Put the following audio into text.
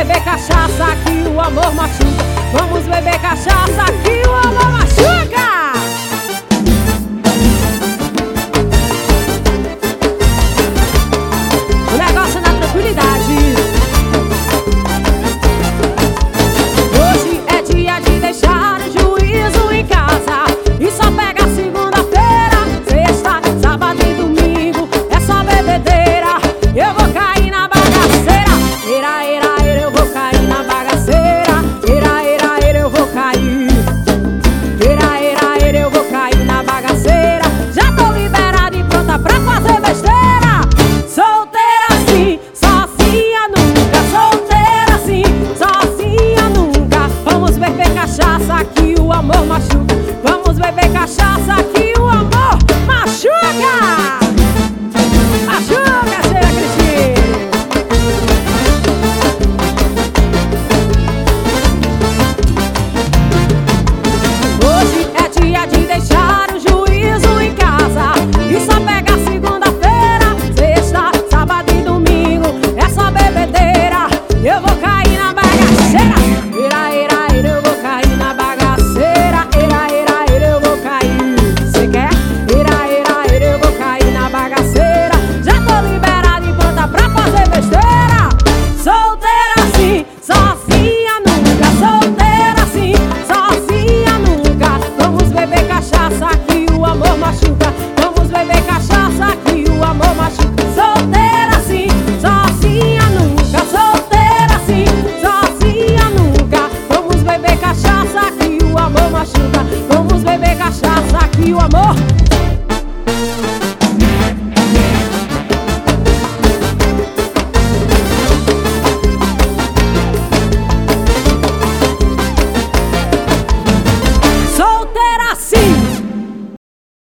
beber cachaça que o amor machuca. Vamos beber cachaça que o amor machuca. O negócio é na tranquilidade. Hoje é dia de deixar de